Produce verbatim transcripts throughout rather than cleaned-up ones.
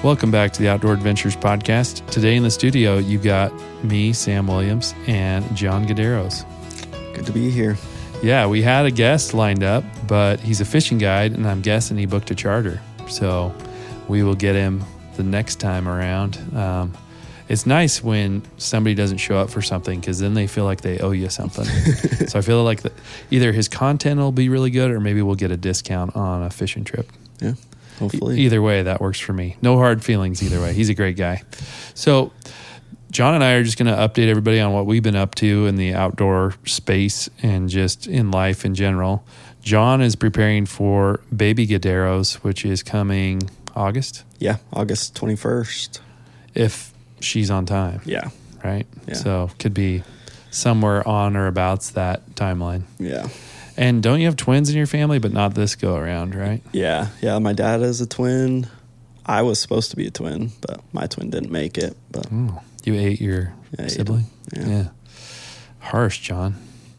Welcome back to the Outdoor Adventures Podcast. Today in the studio, you've got me, Sam Williams, and John Gaderos. Good to be here. Yeah, we had a guest lined up, but he's a fishing guide, and I'm guessing he booked a charter. So we will get him the next time around. Um, it's nice when somebody doesn't show up for something because then they feel like they owe you something. So I feel like the, either his content will be really good or maybe we'll get a discount on a fishing trip. Yeah. Hopefully. E- either way, that works for me. No hard feelings either way. He's a great guy. So John and I are just going to update everybody on what we've been up to in the outdoor space and just in life in general. John is preparing for Baby Gaderos, which is coming August. Yeah, August twenty-first. If she's on time. Yeah. Right? Yeah. So could be somewhere on or abouts that timeline. Yeah. And don't you have twins in your family, but not this go around, right? Yeah. Yeah. My dad is a twin. I was supposed to be a twin, but my twin didn't make it. But Ooh, you ate your yeah, I sibling? ate him. Yeah. Yeah. Harsh, John.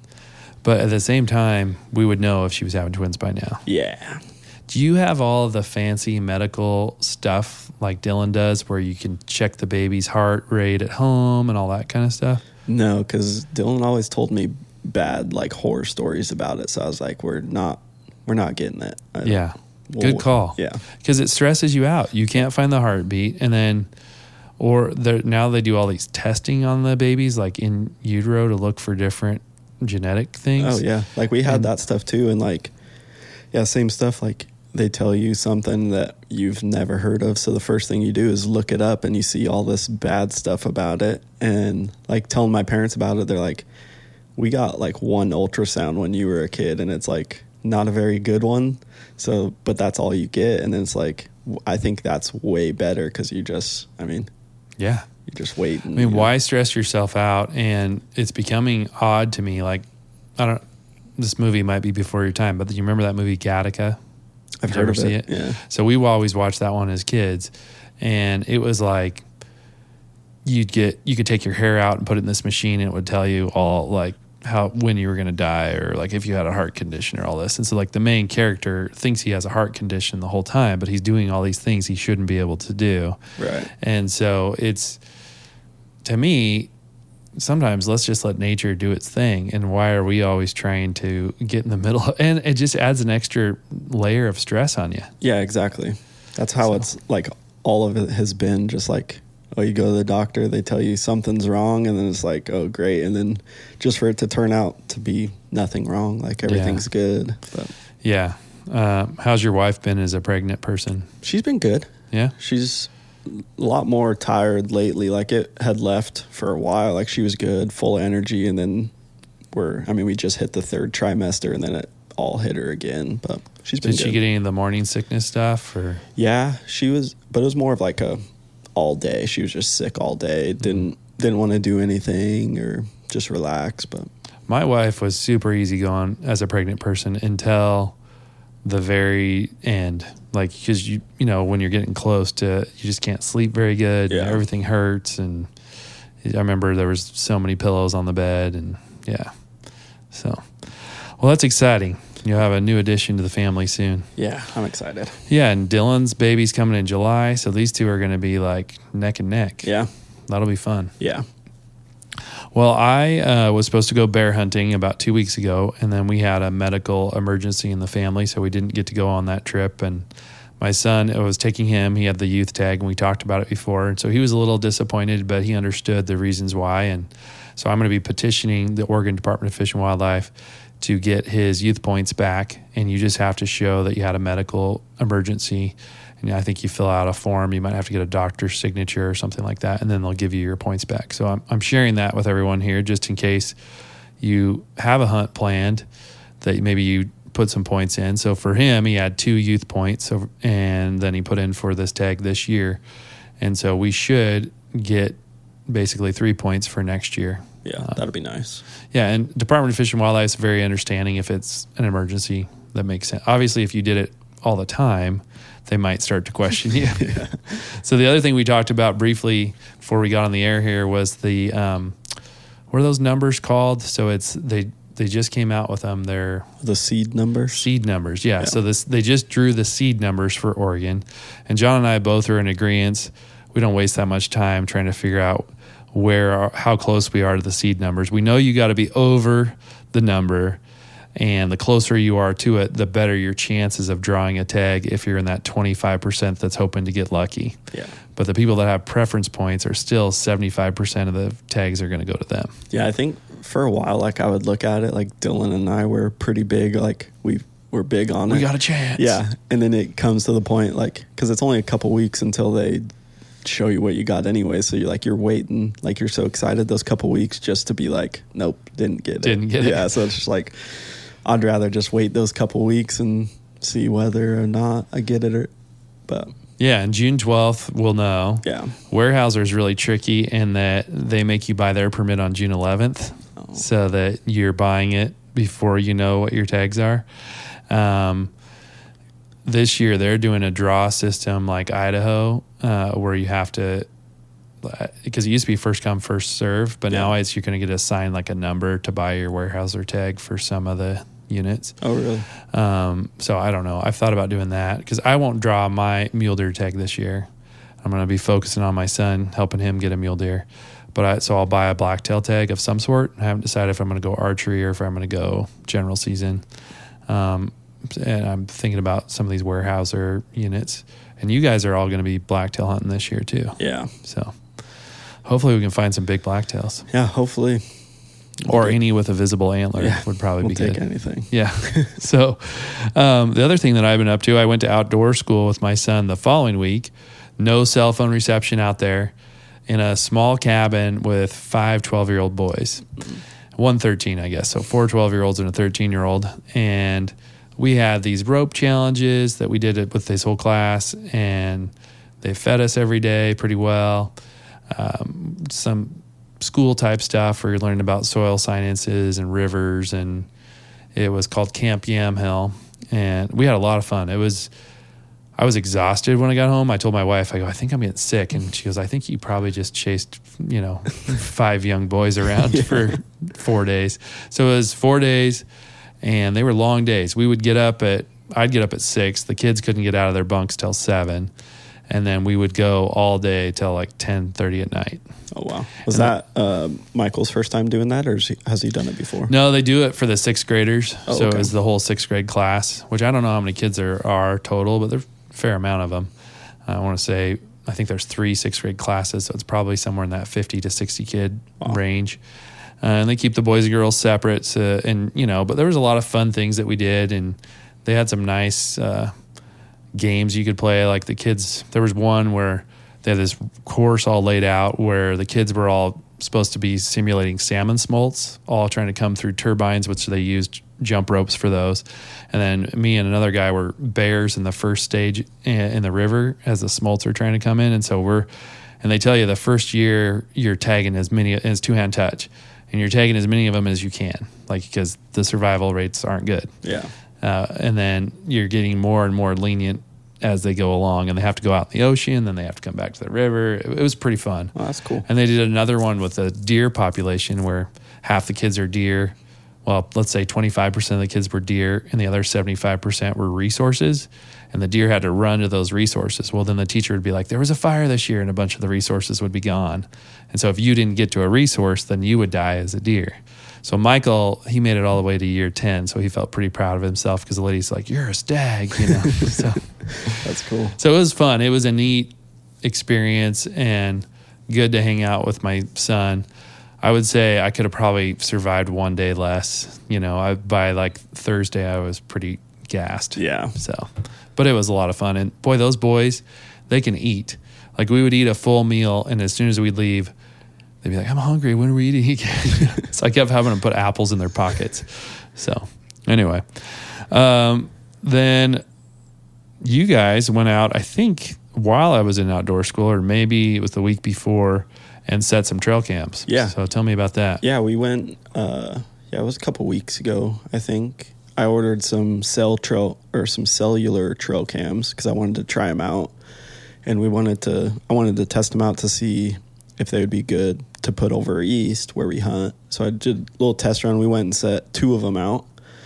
But at the same time, we would know if she was having twins by now. Yeah. Do you have all of the fancy medical stuff like Dylan does where you can check the baby's heart rate at home and all that kind of stuff? No, because Dylan always told me bad, like horror stories about it. So I was like, we're not, we're not getting it. I don't- Yeah. Well, Good call. Yeah. Because it stresses you out. You can't find the heartbeat. And then, or they're- now they do all these testing on the babies, like in utero to look for different genetic things. Oh, yeah. Like we had And- that stuff too. And like, yeah, same stuff. Like they tell you something that you've never heard of. So the first thing you do is look it up and you see all this bad stuff about it. And like telling my parents about it, they're like, we got like one ultrasound when you were a kid and it's like not a very good one. So, but that's all you get. And then it's like, I think that's way better because you just, I mean, Yeah. you just wait. And, I mean, you know. why stress yourself out? And it's becoming odd to me. Like, I don't, this movie might be before your time, but do you remember that movie Gattaca? I've Did you heard ever of see it. it? Yeah. So we always watched that one as kids. And it was like, you'd get, you could take your hair out and put it in this machine and it would tell you all like how, when you were going to die or like if you had a heart condition or all this. And so like the main character thinks he has a heart condition the whole time, but he's doing all these things he shouldn't be able to do. Right. And so it's, to me, sometimes let's just let nature do its thing. And why are we always trying to get in the middle? And it just adds an extra layer of stress on you. Yeah, exactly. That's how So- it's like all of it has been just like, oh, you go to the doctor, they tell you something's wrong, and then it's like, oh, great. And then just for it to turn out to be nothing wrong, like everything's good. But Yeah. Uh, how's your wife been as a pregnant person? she's been good. Yeah. She's a lot more tired lately. Like it had left for a while. Like she was good, full energy. And then we're, I mean, we just hit the third trimester and then it all hit her again. But she's been Did good. she get any of the morning sickness stuff or? Yeah, she was, but it was more of like a all day. She was just sick all day. Didn't didn't want to do anything or just relax. But My wife was super easygoing as a pregnant person until the very end. Like, because you, you know, when you're getting close to, you just can't sleep very good. Yeah. And everything hurts. And I remember there was so many pillows on the bed and yeah. So, well, that's exciting. You'll have a new addition to the family soon. yeah, I'm excited. Yeah. And Dylan's baby's coming in July. So these two are going to be like neck and neck. Yeah, That'll be fun. yeah, Well, I uh, was supposed to go bear hunting about two weeks ago, and then we had a medical emergency in the family, so we didn't get to go on that trip. And my son, I was taking him. He had the youth tag, and we talked about it before. And so he was a little disappointed, but he understood the reasons why. And so I'm going to be petitioning the Oregon Department of Fish and Wildlife to get his youth points back. And you just have to show that you had a medical emergency. And I think you fill out a form. You might have to get a doctor's signature or something like that, and then they'll give you your points back. So I'm, I'm sharing that with everyone here just in case you have a hunt planned that maybe you put some points in. So for him, he had two youth points, so, and then he put in for this tag this year. And so we should get basically three points for next year. yeah. Uh, That'd be nice. Yeah, and Department of Fish and Wildlife is very understanding if it's an emergency. That makes sense. Obviously, if you did it all the time, they might start to question you. Yeah. So the other thing we talked about briefly before we got on the air here was the, um, what are those numbers called? So it's they they just came out with them. Their The seed numbers. seed numbers, yeah. Yeah. So this they just drew the seed numbers for Oregon, and John and I both are in agreement. We don't waste that much time trying to figure out where how close we are to the seed numbers. We know you got to be over the number, and the closer you are to it, the better your chances of drawing a tag if you're in that twenty-five percent that's hoping to get lucky. Yeah. But the people that have preference points are still seventy-five percent of the tags are going to go to them. Yeah, I think for a while, like I would look at it, like Dylan and I were pretty big, like we were big on it. We got a chance. Yeah, and then it comes to the point, like, because it's only a couple weeks until they show you what you got anyway. So you're like, you're waiting, like you're so excited those couple weeks just to be like, nope, didn't get it. Didn't get it. Yeah, so it's just like, I'd rather just wait those couple weeks and see whether or not I get it. Or, but Yeah, and June twelfth we'll know. yeah, Weyerhaeuser is really tricky in that they make you buy their permit on June eleventh, Oh. so that you're buying it before you know what your tags are. Um, this year they're doing a draw system like Idaho, uh, where you have to, because it used to be first come first serve, but Yeah. now it's you're going to get assigned like a number to buy your Weyerhaeuser tag for some of the units. oh really? Um, so I don't know. I've thought about doing that because I won't draw my mule deer tag this year. I'm going to be focusing on my son, helping him get a mule deer. But I, so I'll buy a blacktail tag of some sort. I haven't decided if I'm going to go archery or if I'm going to go general season. Um, and I'm thinking about some of these Weyerhaeuser units. And you guys are all going to be blacktail hunting this year too. Yeah, So hopefully we can find some big blacktails, yeah. Hopefully, or any with a visible antler yeah, would probably we'll be take good. anything. Yeah. So um, the other thing that I've been up to, I went to outdoor school with my son the following week. No cell phone reception out there, in a small cabin with five twelve-year-old boys. One thirteen, I guess. So four twelve-year-olds and a thirteen-year-old. And we had these rope challenges that we did it with this whole class, and they fed us every day pretty well. Um, some school-type stuff where you're learning about soil sciences and rivers, and it was called Camp Yamhill. And we had a lot of fun. It was... I was exhausted when I got home. I told my wife, I go, I think I'm getting sick. And she goes, I think you probably just chased, you know, five young boys around yeah. for four days. So it was four days, and they were long days. We would get up at, I'd get up at six. The kids couldn't get out of their bunks till seven. And then we would go all day till like ten thirty at night. Oh, wow. Was and that uh, Michael's first time doing that, or has he, has he done it before? No, they do it for the sixth graders. Oh, so okay. it was the whole sixth grade class, which I don't know how many kids there are total, but they're fair amount of them. I want to say, I think there's three sixth grade classes, so it's probably somewhere in that fifty to sixty kid wow. range. Uh, and they keep the boys and girls separate. So, and, you know, but there was a lot of fun things that we did, and they had some nice uh, games you could play. Like the kids, there was one where they had this course all laid out where the kids were all supposed to be simulating salmon smolts, all trying to come through turbines, which they used jump ropes for those. And then me and another guy were bears in the first stage in the river as the smolts are trying to come in. And so we're, and they tell you the first year you're tagging as many as two hand touch, and you're tagging as many of them as you can, like, because the survival rates aren't good. Yeah. Uh, and then you're getting more and more lenient as they go along, and they have to go out in the ocean, then they have to come back to the river. It, it was pretty fun. Oh, that's cool. And they did another one with the deer population where half the kids are deer. Well, let's say twenty-five percent of the kids were deer, and the other seventy-five percent were resources, and the deer had to run to those resources. Well, then the teacher would be like, there was a fire this year, and a bunch of the resources would be gone. And so if you didn't get to a resource, then you would die as a deer. So Michael, he made it all the way to year ten, so he felt pretty proud of himself because the lady's like, you're a stag, you know. So that's cool. So it was fun. It was a neat experience and good to hang out with my son. I would say I could have probably survived one day less. You know, I, by like Thursday, I was pretty gassed. Yeah. So, but it was a lot of fun. And boy, those boys, they can eat. Like we would eat a full meal, and as soon as we'd leave, they'd be like, I'm hungry. When are we eating again? So I kept having them put apples in their pockets. So anyway, um, then you guys went out, I think, while I was in outdoor school, or maybe it was the week before, and set some trail camps. Yeah. So tell me about that. Yeah, we went, uh, yeah, it was a couple weeks ago, I think. I ordered some cell trail or some cellular trail cams because I wanted to try them out. And we wanted to, I wanted to test them out to see if they would be good to put over east where we hunt. So I did a little test run. We went and set two of them out.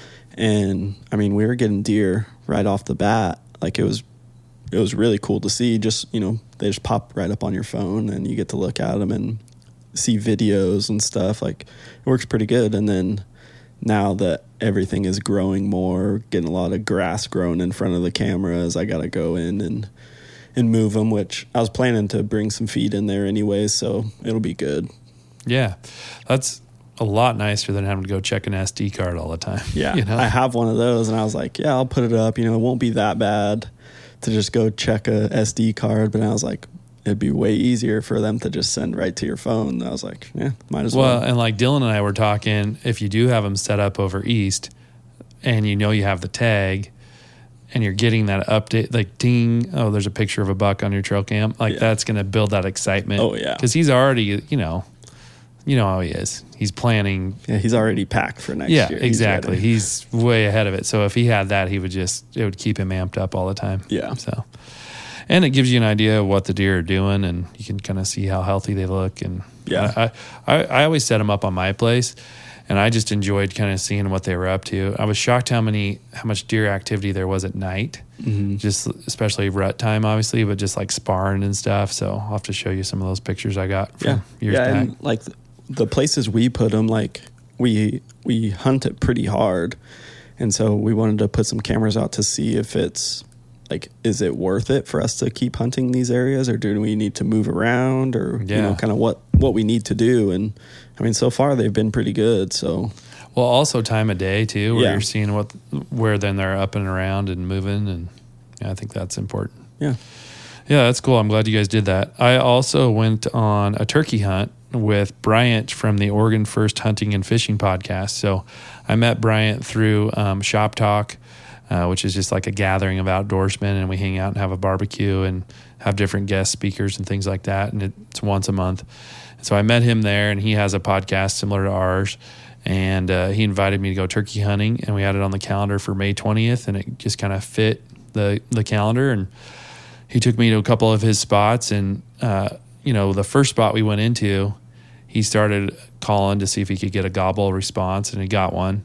And, I mean, we were getting deer right off the bat. Like, it was it was really cool to see. Just, you know, they just pop right up on your phone, and you get to look at them and see videos and stuff. Like, it works pretty good. And then now that everything is growing more, getting a lot of grass growing in front of the cameras, I got to go in and and move them, which I was planning to bring some feed in there anyway, so it'll be good. Yeah, that's a lot nicer than having to go check an S D card all the time. Yeah, you know? I have one of those, and I was like, yeah, I'll put it up. You know, it won't be that bad to just go check a S D card, but I was like, it'd be way easier for them to just send right to your phone. And I was like, yeah, might as well. Well, and like Dylan and I were talking, if you do have them set up over east and you know you have the tag and you're getting that update, like ding, oh, there's a picture of a buck on your trail cam, like yeah. that's going to build that excitement. Oh, yeah. Because he's already, you know, you know how he is. He's planning. Yeah, he's already packed for next yeah, year. Yeah, exactly. He's, he's way ahead of it. So if he had that, he would just, it would keep him amped up all the time. Yeah. So, and it gives you an idea of what the deer are doing, and you can kind of see how healthy they look. And yeah, I, I, I always set them up on my place, and I just enjoyed kind of seeing what they were up to. I was shocked how many, how much deer activity there was at night, mm-hmm. just especially rut time, obviously, but just like sparring and stuff. So I'll have to show you some of those pictures I got from yeah. years yeah, back. And like the places we put them, like we we hunt it pretty hard, and so we wanted to put some cameras out to see if it's like, is it worth it for us to keep hunting these areas, or do we need to move around, or yeah. you know, kind of what what we need to do. And I mean, so far they've been pretty good. So well, also time of day too, where yeah. you're seeing what where then they're up and around and moving, and yeah, I think that's important. Yeah, yeah, that's cool. I'm glad you guys did that. I also went on a turkey hunt with Bryant from the Oregon First Hunting and Fishing podcast. So I met Bryant through um, Shop Talk, uh, which is just like a gathering of outdoorsmen, and we hang out and have a barbecue and have different guest speakers and things like that. And it's once a month. And so I met him there, and he has a podcast similar to ours. And uh, he invited me to go turkey hunting, and we had it on the calendar for May twentieth, and it just kind of fit the, the calendar. And he took me to a couple of his spots, and, uh, you know, the first spot we went into, he started calling to see if he could get a gobble response, and he got one.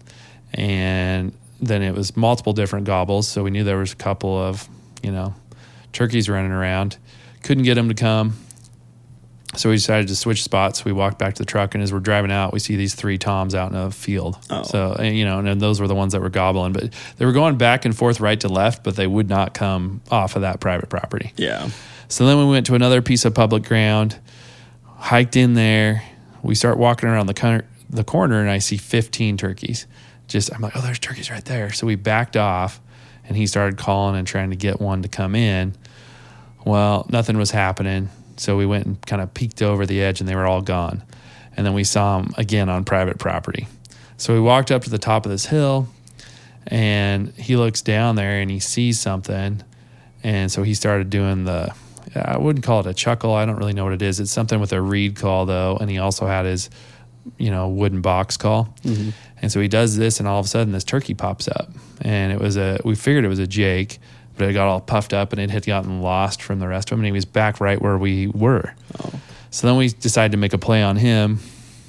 And then it was multiple different gobbles, so we knew there was a couple of, you know, turkeys running around. Couldn't get him to come, so we decided to switch spots. We walked back to the truck, and as we're driving out, we see these three toms out in a field. Oh. So, and, you know, and those were the ones that were gobbling, but they were going back and forth, right to left, but they would not come off of that private property. Yeah. So then we went to another piece of public ground, hiked in there. We start walking around the corner, the corner, and I see fifteen turkeys. Just, I'm like, oh, there's turkeys right there. So we backed off, and he started calling and trying to get one to come in. Well, nothing was happening. So we went and kind of peeked over the edge, and they were all gone. And then we saw them again on private property. So we walked up to the top of this hill, and he looks down there, and he sees something. And so he started doing the, I wouldn't call it a chuckle. I don't really know what it is. It's something with a reed call, though. And he also had his, you know, wooden box call. Mm-hmm. And so he does this, and all of a sudden this turkey pops up. And it was a, we figured it was a Jake, but it got all puffed up, and it had gotten lost from the rest of them. And he was back right where we were. Oh. So then we decided to make a play on him.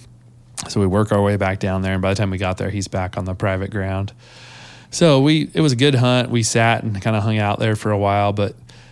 So we work our way back down there. And by the time we got there, he's back on the private ground. So we, it was a good hunt. We sat and kind of hung out there for a while, but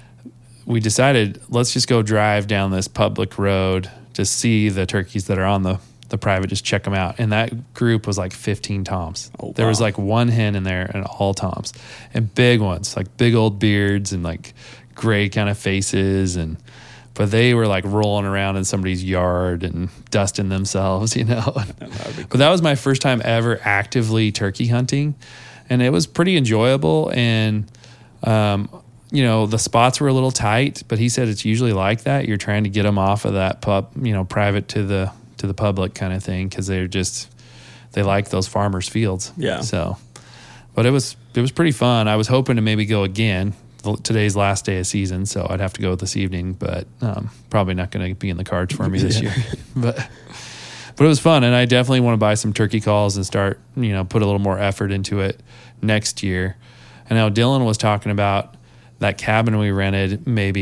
we decided, let's just go drive down this public road to see the turkeys that are on the, the private, just check them out. And that group was like fifteen toms. Oh, wow. There was like one hen in there and all toms, and big ones, like big old beards and like gray kind of faces. And, but they were like rolling around in somebody's yard and dusting themselves, you know. Cool. But that was my first time ever actively turkey hunting. And it was pretty enjoyable. And, um, you know, the spots were a little tight, but he said it's usually like that. You're trying to get them off of that pub, you know, private to the to the public kind of thing, because they're just, they like those farmers' fields. Yeah. So, but it was it was pretty fun. I was hoping to maybe go again. Today's last day of season, so I'd have to go this evening, but um, probably not going to be in the cards for me this yeah. year. but but it was fun, and I definitely want to buy some turkey calls and start, you know, put a little more effort into it next year. And now Dylan was talking about that cabin we rented maybe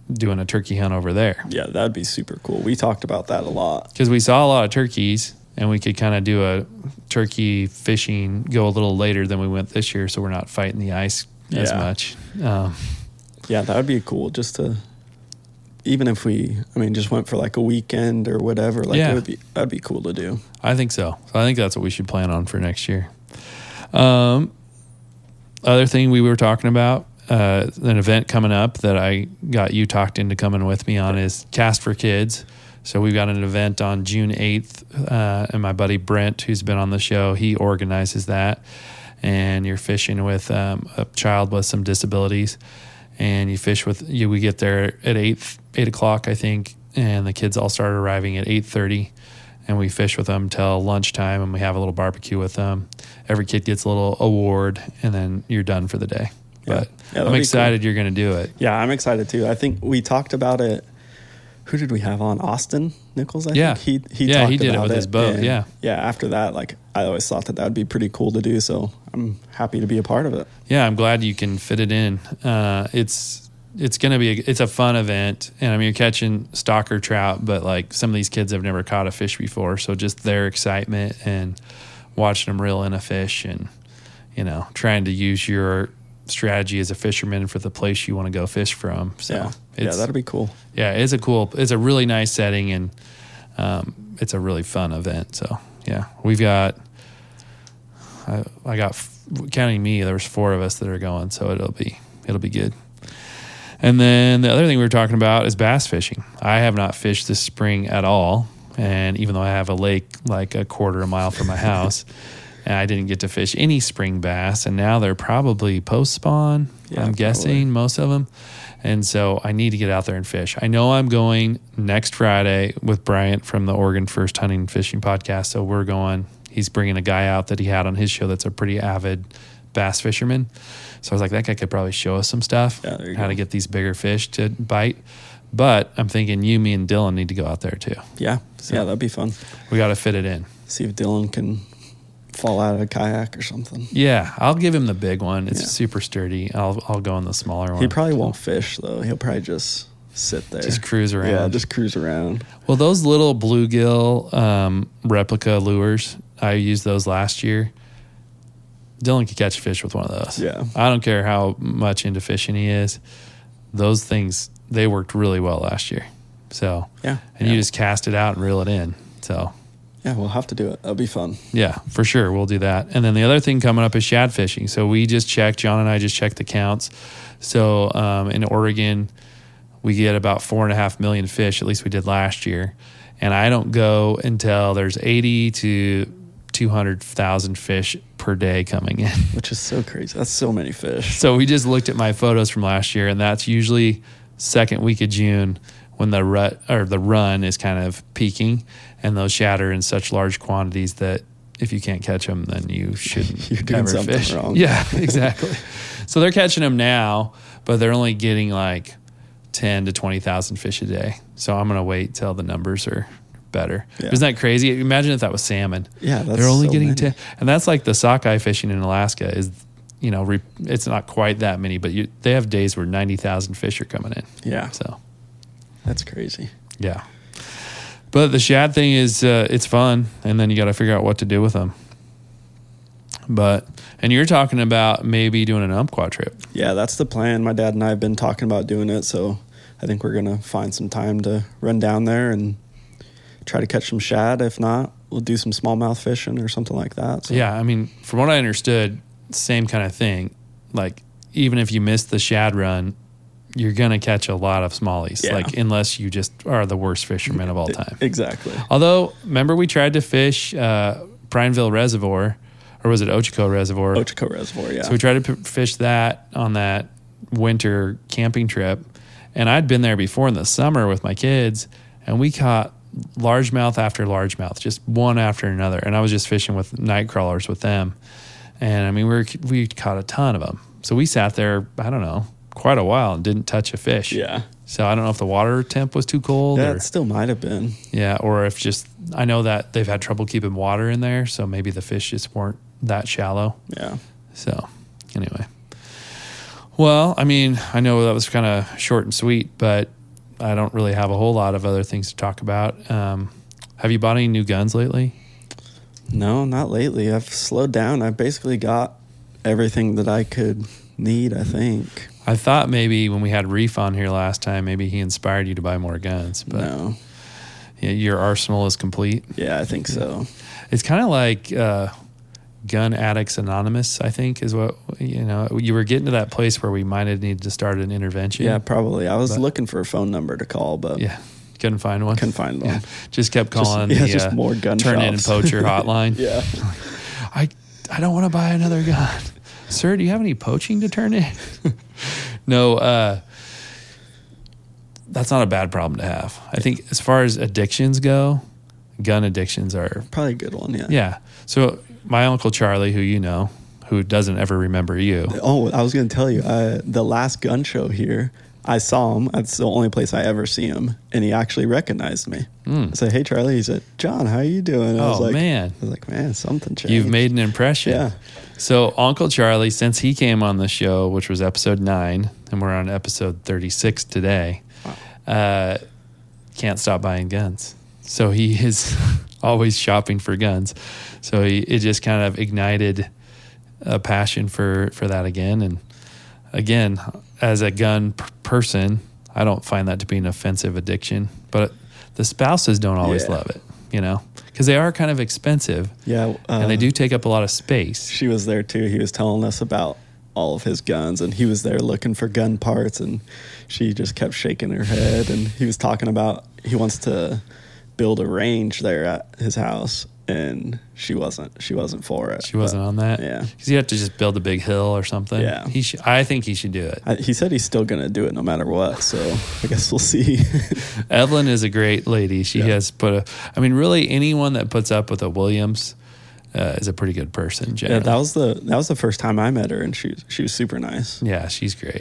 doing a turkey hunt over there. Yeah, that'd be super cool. We talked about that a lot. Because we saw a lot of turkeys, and we could kind of do a turkey fishing, go a little later than we went this year, so we're not fighting the ice as Yeah. much. Um, Yeah, that would be cool just to, even if we, I mean, just went for like a weekend or whatever, like Yeah. it would be, that'd be cool to do. I think so. So I think that's what we should plan on for next year. Um, other thing we were talking about, uh, an event coming up that I got you talked into coming with me on is Cast for Kids. So we've got an event on June eighth, uh, and my buddy Brent, who's been on the show, he organizes that. And you're fishing with um, a child with some disabilities, and you fish with you. We get there at eight eight o'clock, I think, and the kids all start arriving at eight thirty, and we fish with them till lunchtime, and we have a little barbecue with them. Every kid gets a little award, and then you're done for the day. Yeah. But Yeah, that'd I'm be excited you're going to do it. Yeah, I'm excited too. I think we talked about it. Who did we have on? Austin Nichols, I Yeah. think. He he Yeah, talked he did it about with his boat, and yeah. Yeah, after that, like I always thought that that would be pretty cool to do, so I'm happy to be a part of it. Yeah, I'm glad you can fit it in. Uh, it's it's going to be a, it's a fun event, and I mean you're catching stalker trout, but like some of these kids have never caught a fish before, so just their excitement and watching them reel in a fish, and you know trying to use your strategy as a fisherman for the place you want to go fish from. So yeah, yeah, it's, that'd be cool. yeah, it's a cool, it's a really nice setting, and um, it's a really fun event. So yeah, we've got, I, I got, counting me, there's four of us that are going, so it'll be, it'll be good. And then the other thing we were talking about is bass fishing. I have not fished this spring at all. And even though I have a lake like a quarter a mile from my house, and I didn't get to fish any spring bass, and now they're probably post spawn. Yeah, I'm guessing probably. most of them. And so I need to get out there and fish. I know I'm going next Friday with Bryant from the Oregon First Hunting and Fishing Podcast. So we're going, he's bringing a guy out that he had on his show that's a pretty avid bass fisherman. So I was like, that guy could probably show us some stuff, Yeah, there you how go. to get these bigger fish to bite. But I'm thinking you, me, and Dylan need to go out there too. Yeah, So- yeah, that'd be fun. We got to fit it in. See if Dylan can fall out of a kayak or something. Yeah, I'll give him the big one. It's Yeah. super sturdy. I'll I'll go on the smaller one. He probably won't fish though. He'll probably just sit there, Just cruise around. Yeah, just cruise around. Well, those little bluegill um, replica lures, I used those last year. Dylan could catch a fish with one of those. Yeah. I don't care how much into fishing he is. Those things, they worked really well last year. So, Yeah, and yeah. you just cast it out and reel it in. So, Yeah, we'll have to do it. That'll be fun. yeah, for sure. We'll do that. And then the other thing coming up is shad fishing. So we just checked, John and I just checked the counts. So um, in Oregon, we get about four and a half million fish, at least we did last year. And I don't go until there's eighty to two hundred thousand fish per day coming in. Which is so crazy. That's so many fish. So we just looked at my photos from last year, and that's usually second week of June when the rut or the run is kind of peaking, and those shad are in such large quantities that if you can't catch them, then you shouldn't You're doing ever something fish. wrong. Yeah, exactly. So they're catching them now, but they're only getting like ten to twenty thousand fish a day. So I'm gonna wait till the numbers are better. Yeah. Isn't that crazy? Imagine if that was salmon. Yeah, that's they're only so getting many. ten, and that's like the sockeye fishing in Alaska is. You know, re, it's not quite that many, but you, they have days where ninety thousand fish are coming in. Yeah, So, that's crazy. yeah. But the shad thing is, uh, it's fun, and then you got to figure out what to do with them. But, and you're talking about maybe doing an Umpqua trip. Yeah, that's the plan. My dad and I have been talking about doing it, so I think we're gonna find some time to run down there and try to catch some shad. If not, we'll do some smallmouth fishing or something like that. So. Yeah, I mean, from what I understood, same kind of thing. Like, even if you miss the shad run, you're going to catch a lot of smallies. Yeah. Like, unless you just are the worst fisherman of all time. Exactly. Although, remember we tried to fish uh, Prineville Reservoir, or was it Ochoco Reservoir? Ochoco Reservoir, yeah. So we tried to p- fish that on that winter camping trip. And I'd been there before in the summer with my kids, and we caught largemouth after largemouth, just one after another. And I was just fishing with night crawlers with them. And I mean, we were, we caught a ton of them. So we sat there, I don't know, quite a while and didn't touch a fish. yeah. So I don't know if the water temp was too cold. Yeah, or, it still might have been. yeah, or if just, I know that they've had trouble keeping water in there. So maybe the fish just weren't that shallow. Yeah. So anyway. Well, I mean, I know that was kind of short and sweet, but I don't really have a whole lot of other things to talk about. Um, have you bought any new guns lately? No, not lately. I've slowed down. I basically got everything that I could need, I think. I thought maybe when we had Reef on here last time, maybe he inspired you to buy more guns. But no. Yeah, your arsenal is complete. Yeah, I think so. It's kind of like uh, Gun Addicts Anonymous, I think, is what, you know, you were getting to that place where we might have needed to start an intervention. Yeah, probably. I was but, looking for a phone number to call, but yeah, couldn't find one. Couldn't find one. Yeah. Just kept calling just, yeah, the just uh, more gun turn in and shops. poacher hotline. Yeah. I I don't want to buy another gun. Sir, do you have any poaching to turn in? No, uh, that's not a bad problem to have. I think as far as addictions go, gun addictions are probably a good one. Yeah. Yeah. So my Uncle Charlie, who you know, who doesn't ever remember you. Oh, I was going to tell you, uh, the last gun show here, I saw him. That's the only place I ever see him, and he actually recognized me. Mm. I said, "Hey, Charlie." He said, "John, how you doing?" I oh was like, man, I was like, "Man, something changed." You've made an impression. Yeah. So Uncle Charlie, since he came on the show, which was episode nine, and we're on episode thirty-six today, wow. uh, can't stop buying guns. So he is always shopping for guns. So he, it just kind of ignited a passion for, for that again. And again, as a gun p- person, I don't find that to be an offensive addiction, but the spouses don't always yeah. love it, you know, because they are kind of expensive. Yeah. Uh, and they do take up a lot of space. She was there too. He was telling us about all of his guns, and he was there looking for gun parts, and she just kept shaking her head. And he was talking about he wants to build a range there at his house, and she wasn't she wasn't for it. She wasn't but, on that? Yeah. Because you have to just build a big hill or something. Yeah. He should, I think he should do it. I, he said he's still going to do it no matter what, so I guess we'll see. Evelyn is a great lady. She yeah. has put a, I mean, really anyone that puts up with a Williams uh, is a pretty good person, generally. Yeah, that was the that was the first time I met her, and she, she was super nice. Yeah, she's great.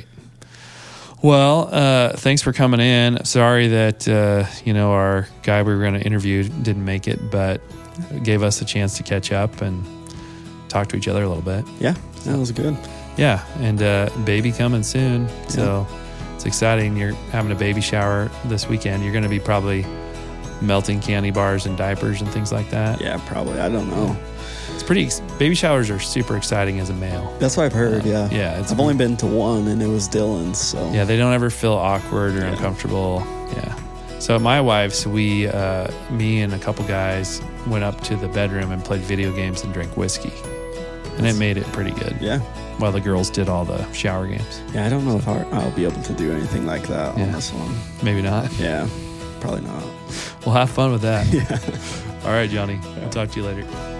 Well, uh, thanks for coming in. Sorry that, uh, you know, our guy we were going to interview didn't make it, but it gave us a chance to catch up and talk to each other a little bit. Yeah, that was good. Yeah, and uh, baby coming soon. So yeah. It's exciting. You're having a baby shower this weekend. You're going to be probably melting candy bars and diapers and things like that. Yeah, probably. I don't know. It's pretty, baby showers are super exciting as a male. That's what I've heard, uh, yeah. Yeah. It's I've only been to one, and it was Dylan's, so. Yeah, they don't ever feel awkward or yeah. uncomfortable. Yeah. So at my wife's, we, uh, me and a couple guys went up to the bedroom and played video games and drank whiskey. And That's, it made it pretty good. Yeah. While the girls did all the shower games. Yeah, I don't know if I'll, I'll be able to do anything like that yeah. on this one. Maybe not. Yeah, probably not. We'll have fun with that. Yeah. All right, Johnny. We'll talk to you later.